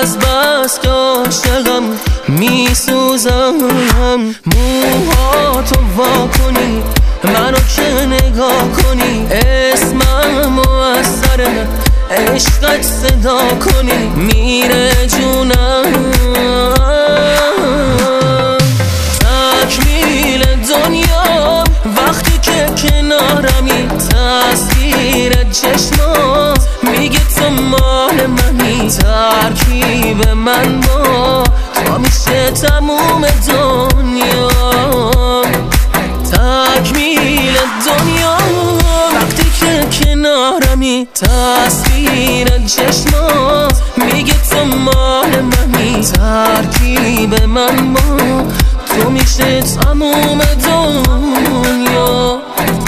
از بس که عاشقم میسوزم. موهاتو وا کنی منو که نگاه کنی، اسممو از سر عشقت صدا کنی، میره جونم. تکمیل دنیا وقتی که کنارمی، تصویر چشمات میگه تو مال منی، ترکیب من با تو میشه تموم دنیا. تکمیل دنیا وقتی که کنارمی، تصویر چشمات میگه تو مال منی، ترکیب من با تو میشه تموم دنیا.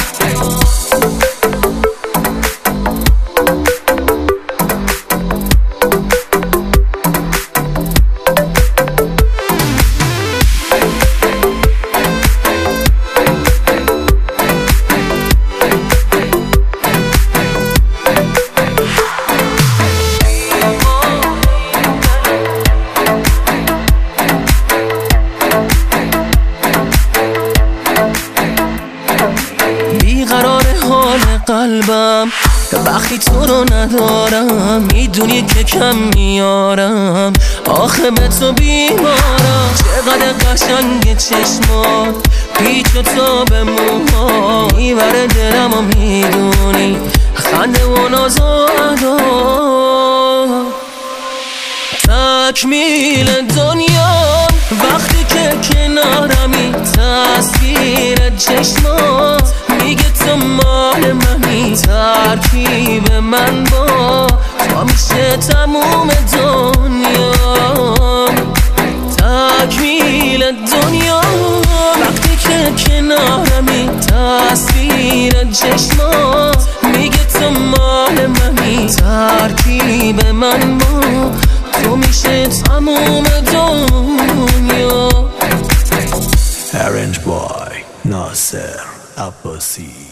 بیقرار حال قلبم وقتی تو رو ندارم، میدونی که کم میارم، آخه به تو بیمارم. چقدر قشنگ چشمات، پیچ و تاب موها، میبره دلم و میدونی خنده و ناز و ادا. تکمیل دنیا وقتی که کنارمی، تصویر چشمات میگه تو مال منی، ترکیب من با تو میشه تموم دنیا. تکمیل دنیا وقتی که کنارمی، تصویر چشمات میگه تو مال منی، ترکیب من با تو میشه تموم دنیا. Arranged by Nasser Abbasi.